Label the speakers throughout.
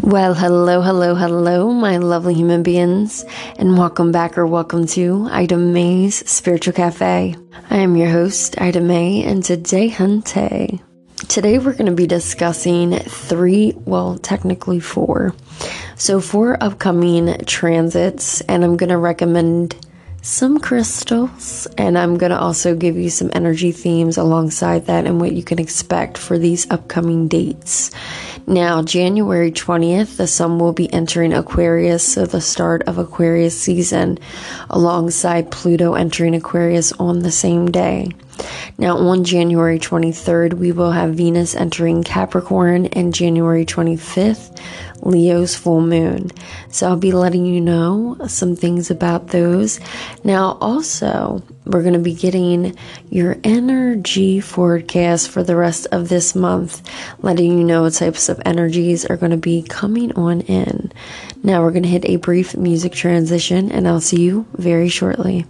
Speaker 1: Well, hello, my lovely human beings, and welcome back or welcome to Ida May's Spiritual Cafe. I am your host, Ida May, and today we're going to be discussing technically four. So 4 upcoming transits, and I'm going to recommend some crystals, and I'm going to also give you some energy themes alongside that and what you can expect for these upcoming dates. Now, January 20th, the sun will be entering Aquarius, so the start of Aquarius season, alongside Pluto entering Aquarius on the same day. Now, on January 23rd, we will have Venus entering Capricorn, and January 25th, Leo's full moon. So I'll be letting you know some things about those. Now, also, we're going to be getting your energy forecast for the rest of this month, letting you know what types of energies are going to be coming on in. Now, we're going to hit a brief music transition, and I'll see you very shortly.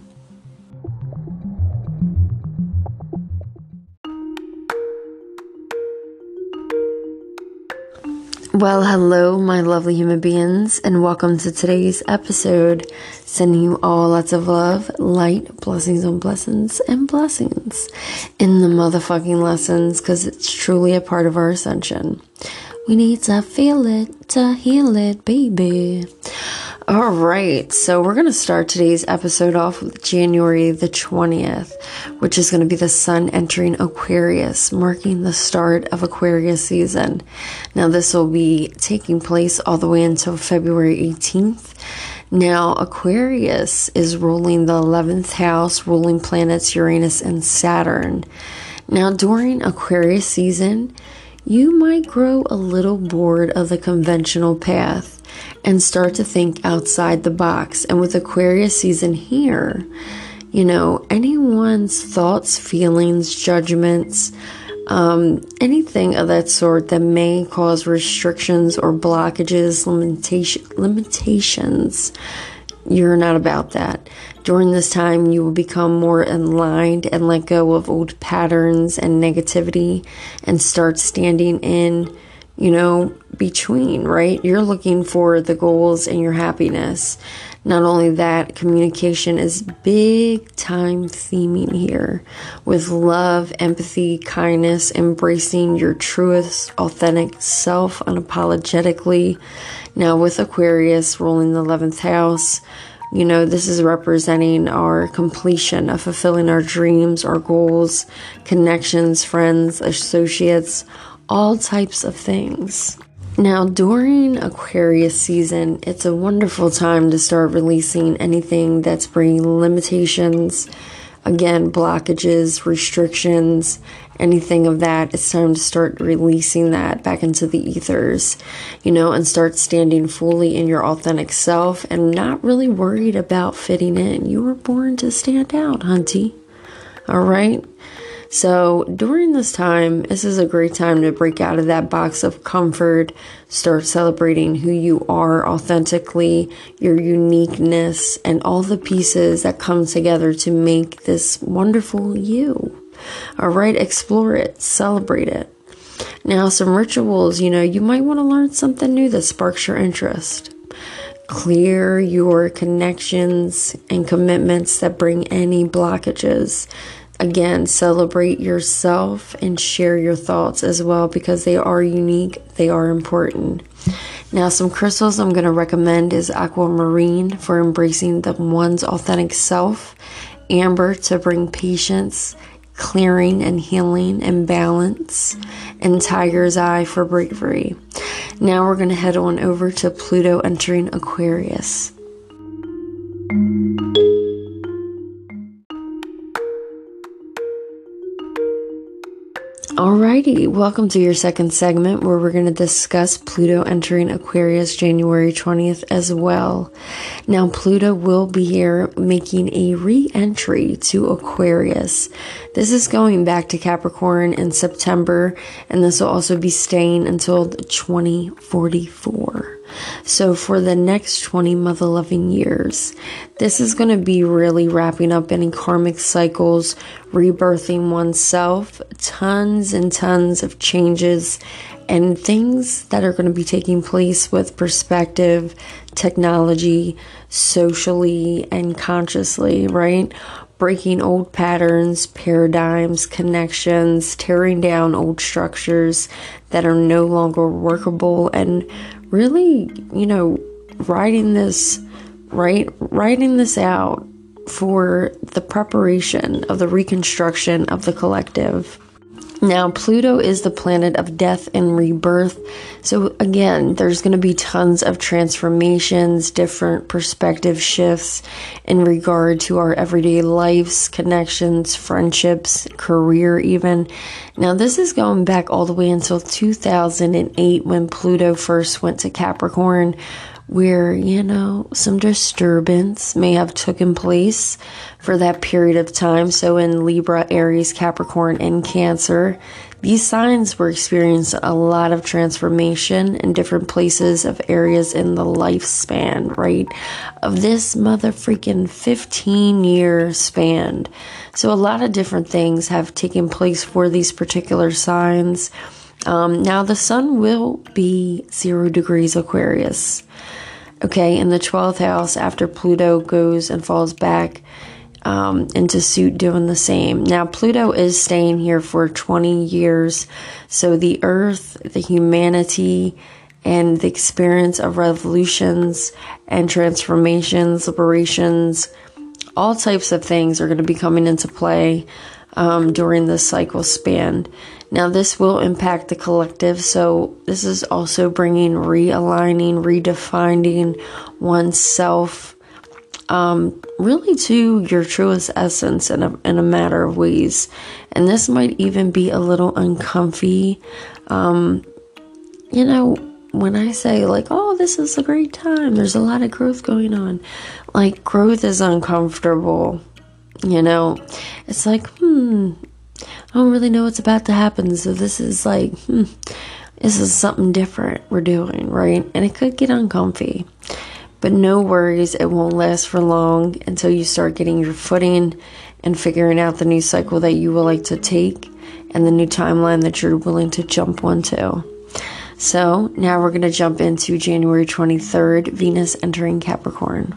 Speaker 1: Well, hello, my lovely human beings, and welcome to today's episode. Sending you all lots of love, light, blessings on blessings, and blessings in the motherfucking lessons, because it's truly a part of our ascension. We need to feel it to heal it, baby. All right, so we're going to start today's episode off with January the 20th, which is going to be the sun entering Aquarius, marking the start of Aquarius season. Now, this will be taking place all the way until February 18th. Now, Aquarius is ruling the 11th house, ruling planets Uranus and Saturn. Now, during Aquarius season, you might grow a little bored of the conventional path and start to think outside the box. And with Aquarius season here, anyone's thoughts, feelings, judgments, anything of that sort that may cause restrictions or blockages, limitations, you're not about that. During this time, you will become more aligned and let go of old patterns and negativity and start standing in, between, right? You're looking for the goals and your happiness. Not only that, communication is big time theming here with love, empathy, kindness, embracing your truest, authentic self unapologetically. Now, with Aquarius ruling the 11th house, this is representing our completion of fulfilling our dreams, our goals, connections, friends, associates, all types of things. Now, during Aquarius season, it's a wonderful time to start releasing anything that's bringing limitations, again, blockages, restrictions, anything of that. It's time to start releasing that back into the ethers, and start standing fully in your authentic self and not really worried about fitting in. You were born to stand out, hunty. All right? So during this time, this is a great time to break out of that box of comfort, start celebrating who you are authentically, your uniqueness, and all the pieces that come together to make this wonderful you. All right, explore it, celebrate it. Now, some rituals, you might want to learn something new that sparks your interest. Clear your connections and commitments that bring any blockages. Again, celebrate yourself and share your thoughts as well, because they are unique, they are important. Now, some crystals I'm going to recommend is aquamarine for embracing one's authentic self, amber to bring patience, clearing and healing and balance, and tiger's eye for bravery. Now we're going to head on over to Pluto entering Aquarius. Alrighty, welcome to your second segment where we're going to discuss Pluto entering Aquarius January 20th as well. Now, Pluto will be here making a re-entry to Aquarius. This is going back to Capricorn in September, and this will also be staying until 2044. So for the next 20 mother-loving years, this is going to be really wrapping up any karmic cycles, rebirthing oneself, tons and tons of changes, and things that are going to be taking place with perspective, technology, socially, and consciously, right? Breaking old patterns, paradigms, connections, tearing down old structures that are no longer workable, and really, writing this out for the preparation of the reconstruction of the collective. Now, Pluto is the planet of death and rebirth. So again, there's going to be tons of transformations, different perspective shifts in regard to our everyday lives, connections, friendships, career even. Now, this is going back all the way until 2008 when Pluto first went to Capricorn, where, some disturbance may have taken place for that period of time. So in Libra, Aries, Capricorn, and Cancer, these signs were experiencing a lot of transformation in different places of areas in the lifespan, right? Of this mother-freaking 15-year span. So a lot of different things have taken place for these particular signs. Now the sun will be 0 degrees Aquarius. Okay, in the 12th house after Pluto goes and falls back into suit doing the same. Now, Pluto is staying here for 20 years. So the earth, the humanity, and the experience of revolutions and transformations, liberations, all types of things are going to be coming into play during this cycle span. Now, this will impact the collective, so this is also bringing realigning, redefining oneself, really to your truest essence in a matter of ways. And this might even be a little uncomfy. When I say this is a great time, there's a lot of growth going on. Growth is uncomfortable, It's I don't really know what's about to happen, so this is this is something different we're doing, right? And it could get uncomfy, but no worries, it won't last for long until you start getting your footing and figuring out the new cycle that you would like to take and the new timeline that you're willing to jump onto. So now we're going to jump into January 23rd, Venus entering Capricorn.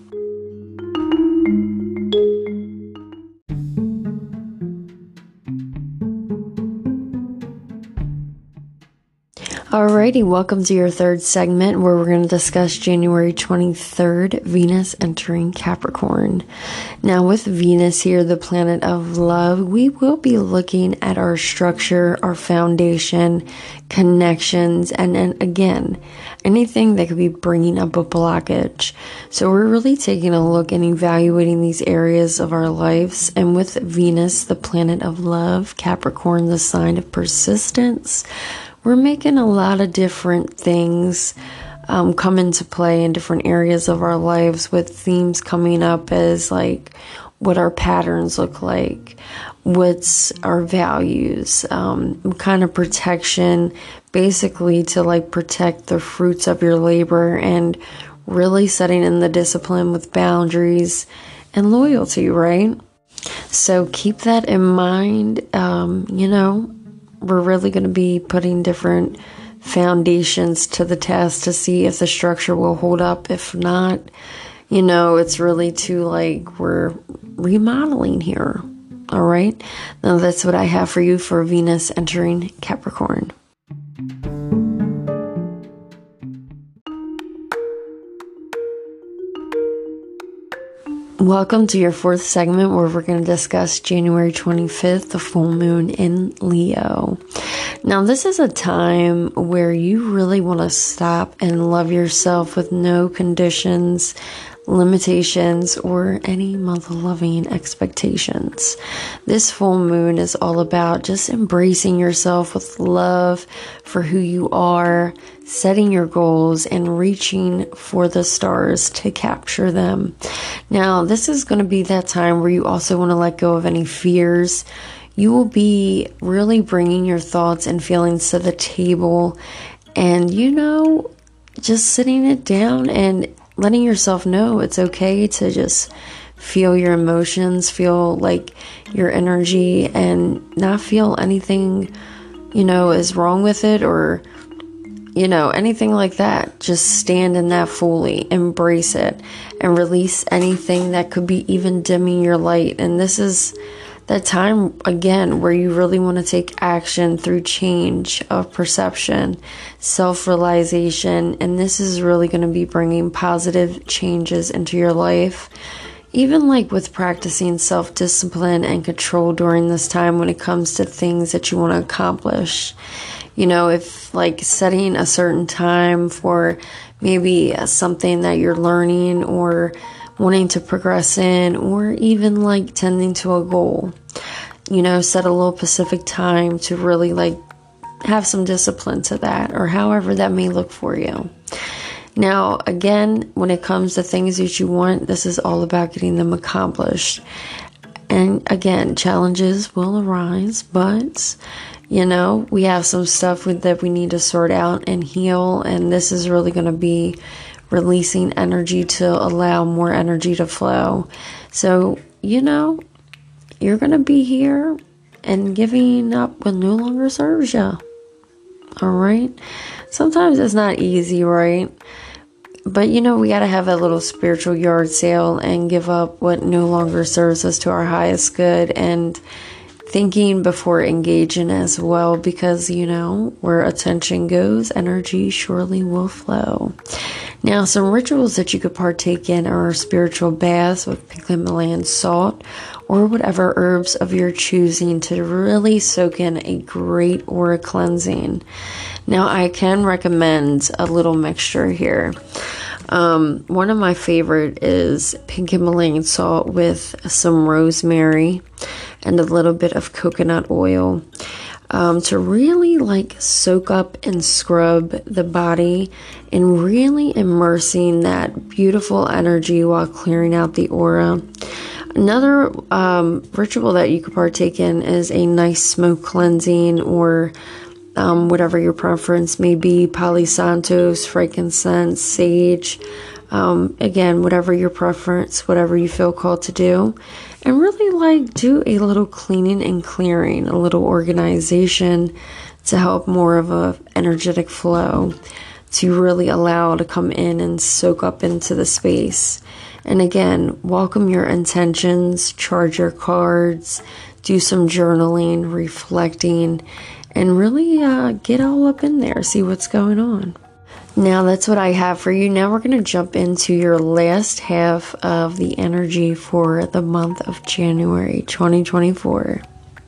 Speaker 1: Alrighty, welcome to your third segment where we're going to discuss January 23rd, Venus entering Capricorn. Now with Venus here, the planet of love, we will be looking at our structure, our foundation, connections, and again, anything that could be bringing up a blockage. So we're really taking a look and evaluating these areas of our lives. And with Venus, the planet of love, Capricorn, the sign of persistence, we're making a lot of different things come into play in different areas of our lives, with themes coming up as what our patterns look like, what's our values, kind of protection, basically to protect the fruits of your labor, and really setting in the discipline with boundaries and loyalty, right? So keep that in mind. We're really going to be putting different foundations to the test to see if the structure will hold up. If not, it's really we're remodeling here. All right. Now that's what I have for you for Venus entering Capricorn. Welcome to your fourth segment where we're going to discuss January 25th, the full moon in Leo. Now, this is a time where you really want to stop and love yourself with no conditions, limitations, or any mother-loving expectations. This full moon is all about just embracing yourself with love for who you are, setting your goals, and reaching for the stars to capture them. Now, this is going to be that time where you also want to let go of any fears. You will be really bringing your thoughts and feelings to the table, and just sitting it down and letting yourself know it's okay to just feel your emotions, feel like your energy, and not feel anything, is wrong with it, or anything like that. Just stand in that fully, embrace it, and release anything that could be even dimming your light. And this is that time, again, where you really want to take action through change of perception, self-realization, and this is really going to be bringing positive changes into your life. Even like with practicing self-discipline and control during this time when it comes to things that you want to accomplish. If like setting a certain time for maybe something that you're learning or wanting to progress in, or even like tending to a goal, set a little specific time to really like have some discipline to that, or however that may look for you. Now, again, when it comes to things that you want, this is all about getting them accomplished. And again, challenges will arise, but we have some stuff that we need to sort out and heal, and this is really going to be releasing energy to allow more energy to flow. So, you're going to be here, and giving up what no longer serves you. All right? Sometimes it's not easy, right? But, we got to have a little spiritual yard sale and give up what no longer serves us to our highest good, and thinking before engaging as well, because, where attention goes, energy surely will flow. Now, some rituals that you could partake in are spiritual baths with pink Himalayan salt, or whatever herbs of your choosing to really soak in a great aura cleansing. Now, I can recommend a little mixture here. One of my favorite is pink Himalayan salt with some rosemary and a little bit of coconut oil, to really like soak up and scrub the body and really immersing that beautiful energy while clearing out the aura. Another ritual that you could partake in is a nice smoke cleansing, or whatever your preference may be, Palo Santos, frankincense, sage, again, whatever your preference, whatever you feel called to do. And really like do a little cleaning and clearing, a little organization to help more of a energetic flow, to really allow to come in and soak up into the space. And again, welcome your intentions, charge your cards, do some journaling, reflecting, and really get all up in there, see what's going on. Now, that's what I have for you. Now we're going to jump into your last half of the energy for the month of January 2024.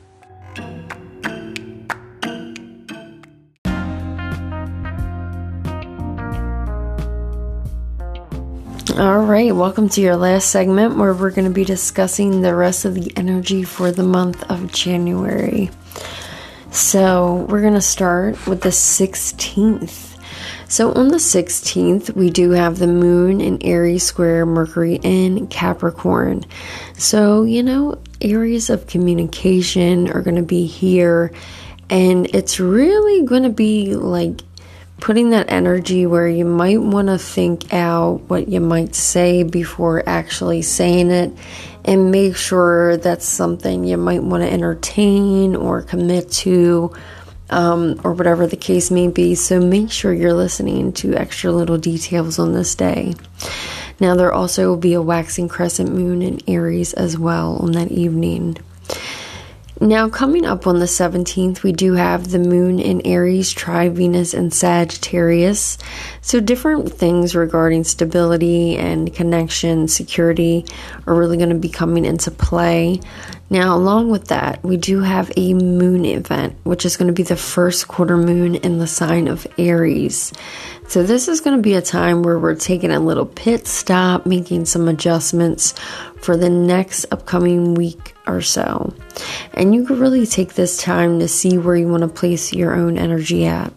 Speaker 1: All right, welcome to your last segment, where we're going to be discussing the rest of the energy for the month of January. So we're going to start with the 16th. So on the 16th, we do have the moon in Aries square Mercury in Capricorn. So, areas of communication are going to be here, and it's really going to be like putting that energy where you might want to think out what you might say before actually saying it, and make sure that's something you might want to entertain or commit to, or whatever the case may be. So make sure you're listening to extra little details on this day. Now, there also will be a waxing crescent moon in Aries as well on that evening. Now, coming up on the 17th, we do have the moon in Aries, Venus in Sagittarius. So different things regarding stability and connection, security are really going to be coming into play. Now, along with that, we do have a moon event, which is going to be the first quarter moon in the sign of Aries. So this is going to be a time where we're taking a little pit stop, making some adjustments for the next upcoming week or so. And you can really take this time to see where you want to place your own energy at.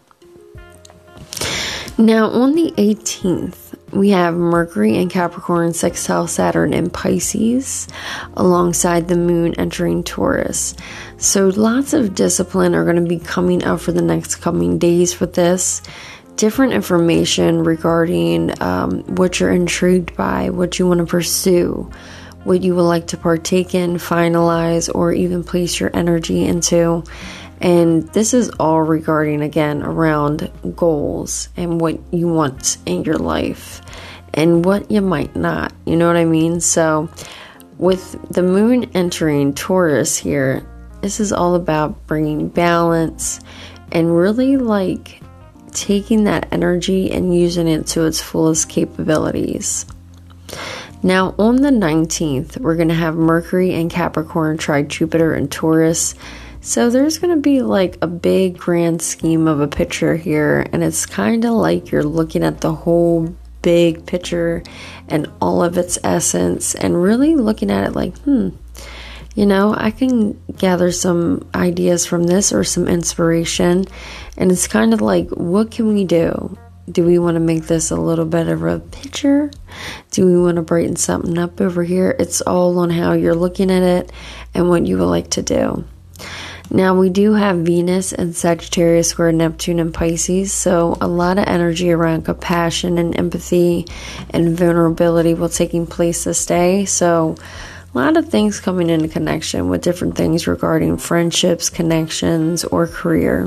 Speaker 1: Now, on the 18th, we have Mercury in Capricorn sextile Saturn in Pisces, alongside the moon entering Taurus. So lots of discipline are going to be coming up for the next coming days with this. different information regarding what you're intrigued by, what you want to pursue, what you would like to partake in, finalize, or even place your energy into. And this is all regarding, again, around goals and what you want in your life and what you might not. You know what I mean? So with the moon entering Taurus here, this is all about bringing balance and really like taking that energy and using it to its fullest capabilities. Now on the 19th, we're going to have Mercury and Capricorn trine Jupiter and Taurus. So there's going to be like a big grand scheme of a picture here, and it's kind of like you're looking at the whole big picture and all of its essence and really looking at it like, you know, I can gather some ideas from this or some inspiration. And it's kind of like, what can we do? Do we want to make this a little bit of a picture? Do we want to brighten something up over here? It's all on how you're looking at it and what you would like to do. Now we do have Venus and Sagittarius square Neptune and Pisces, so a lot of energy around compassion and empathy and vulnerability will taking place this day. So a lot of things coming into connection with different things regarding friendships, connections, or career.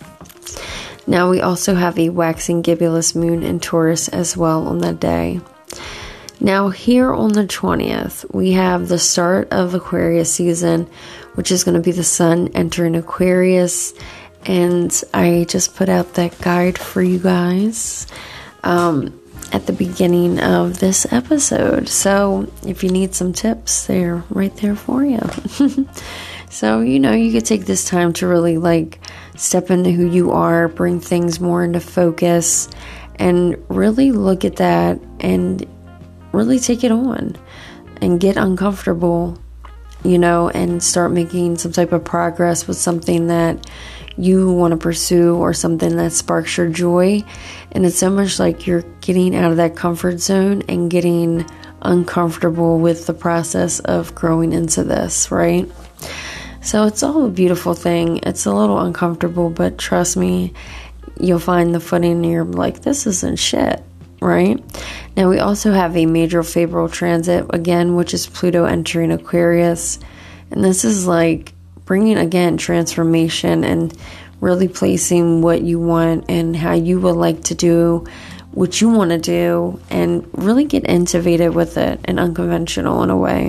Speaker 1: Now we also have a waxing gibbous moon in Taurus as well on that day. Now here on the 20th, we have the start of Aquarius season, which is going to be the sun entering Aquarius. And I just put out that guide for you guys at the beginning of this episode. So if you need some tips, they're right there for you. So, you know, you could take this time to really like step into who you are, bring things more into focus, and really look at that and really take it on and get uncomfortable, you know, and start making some type of progress with something that you want to pursue or something that sparks your joy. And it's so much like you're getting out of that comfort zone and getting uncomfortable with the process of growing into this, right? So it's all a beautiful thing. It's a little uncomfortable, but trust me, you'll find the footing and you're like, this isn't shit, right? Now we also have a major favorable transit again, which is Pluto entering Aquarius. And this is like bringing again transformation and really placing what you want and how you would like to do what you want to do and really get innovative with it and unconventional in a way.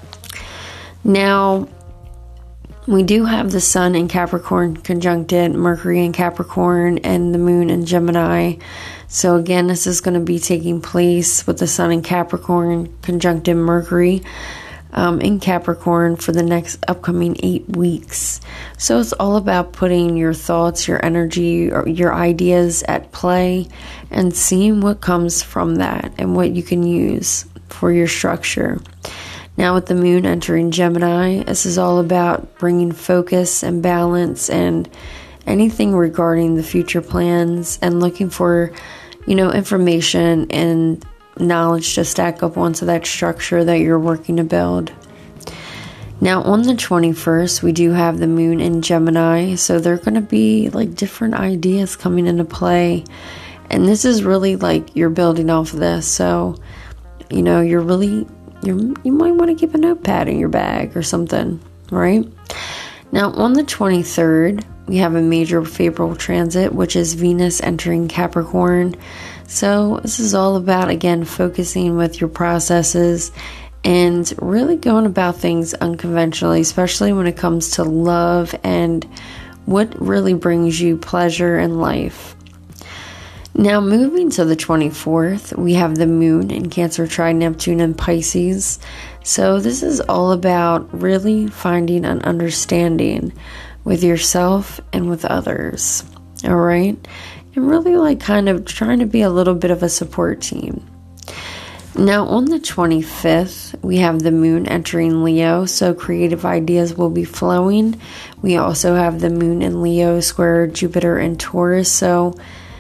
Speaker 1: Now, we do have the sun in Capricorn conjuncted Mercury in Capricorn and the moon in Gemini. So again, this is going to be taking place with the sun in Capricorn conjuncted Mercury in Capricorn for the next upcoming 8 weeks. So it's all about putting your thoughts, your energy, or your ideas at play and seeing what comes from that and what you can use for your structure. Now with the moon entering Gemini, this is all about bringing focus and balance and anything regarding the future plans and looking for, you know, information and knowledge to stack up onto that structure that you're working to build. Now on the 21st, we do have the moon in Gemini, so there are going to be like different ideas coming into play. And this is really like you're building off of this. So, you know, you might want to keep a notepad in your bag or something, right? Now, on the 23rd, we have a major favorable transit, which is Venus entering Capricorn. So this is all about, again, focusing with your processes and really going about things unconventionally, especially when it comes to love and what really brings you pleasure in life. Now, moving to the 24th, we have the moon in Cancer trine Neptune and Pisces. So this is all about really finding an understanding with yourself and with others. All right? And really like kind of trying to be a little bit of a support team. Now, on the 25th, we have the moon entering Leo, so creative ideas will be flowing. We also have the moon in Leo square Jupiter and Taurus, so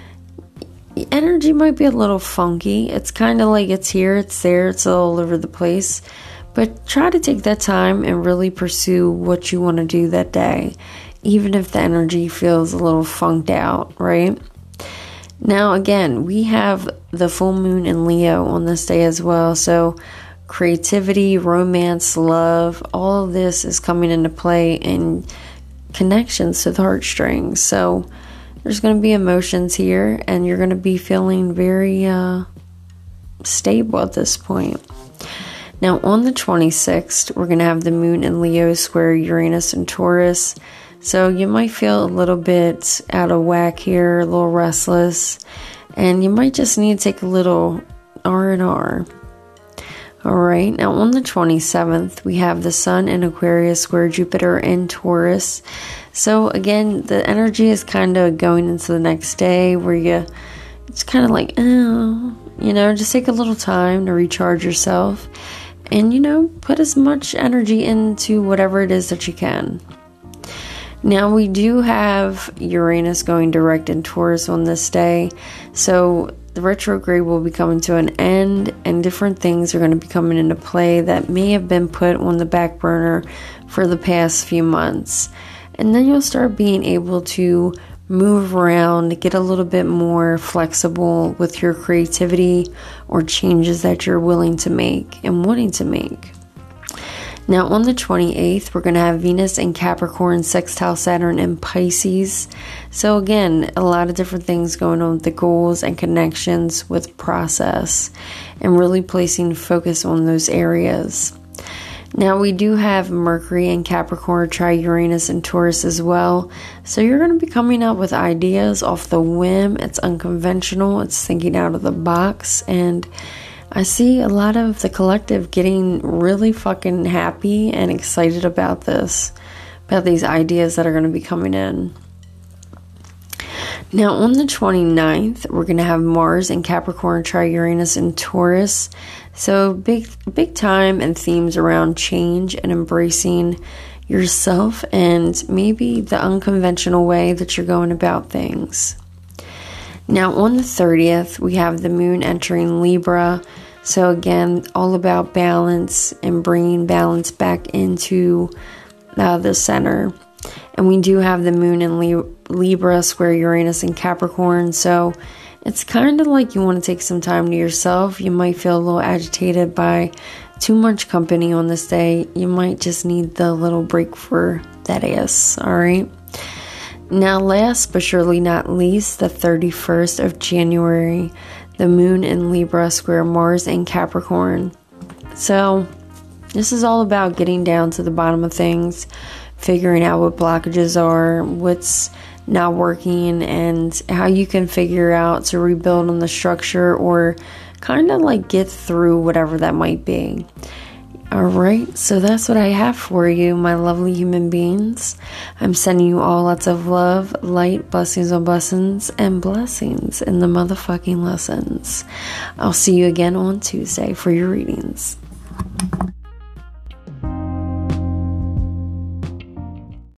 Speaker 1: energy might be a little funky. It's kind of like it's here, it's there, it's all over the place. But try to take that time and really pursue what you want to do that day, even if the energy feels a little funked out, right? Now, again, we have the full moon in Leo on this day as well. So creativity, romance, love, all of this is coming into play in connections to the heartstrings. So there's going to be emotions here, and you're going to be feeling very stable at this point. Now, on the 26th, we're going to have the moon in Leo square Uranus and Taurus. So you might feel a little bit out of whack here, a little restless, and you might just need to take a little R&R. All right, now on the 27th, we have the sun in Aquarius square Jupiter in Taurus. So again, the energy is kind of going into the next day where it's kind of like, just take a little time to recharge yourself and, put as much energy into whatever it is that you can. Now, we do have Uranus going direct in Taurus on this day, so the retrograde will be coming to an end, and different things are going to be coming into play that may have been put on the back burner for the past few months. And then you'll start being able to move around, get a little bit more flexible with your creativity or changes that you're willing to make and wanting to make. Now, on the 28th, we're going to have Venus in Capricorn, sextile Saturn in Pisces. So again, a lot of different things going on with the goals and connections with process and really placing focus on those areas. Now, we do have Mercury in Capricorn, Uranus and Taurus as well. So you're going to be coming up with ideas off the whim. It's unconventional. It's thinking out of the box. And I see a lot of the collective getting really fucking happy and excited about these ideas that are going to be coming in. Now, on the 29th, we're going to have Mars in Capricorn, Uranus and Taurus. So big time and themes around change and embracing yourself and maybe the unconventional way that you're going about things. Now, on the 30th, we have the moon entering Libra. So again, all about balance and bringing balance back into the center. And we do have the moon in Libra square Uranus and Capricorn. So it's kind of like you want to take some time to yourself. You might feel a little agitated by too much company on this day. You might just need the little break for that ass, all right? Now, last but surely not least, the 31st of January, the moon in Libra square Mars in Capricorn. So this is all about getting down to the bottom of things, figuring out what blockages are, what's not working, and how you can figure out to rebuild on the structure or kind of like get through whatever that might be. All right, so that's what I have for you, my lovely human beings. I'm sending you all lots of love, light, blessings on blessings, and blessings in the motherfucking lessons. I'll see you again on Tuesday for your readings.